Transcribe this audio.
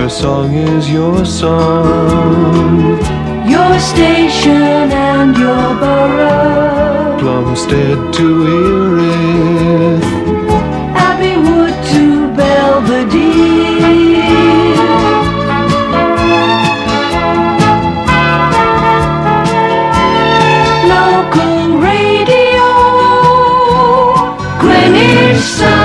Our song is your song. Your station and your borough. Plumstead to Erith. Abbeywood to Belvedere. Local radio, Greenwich Sound.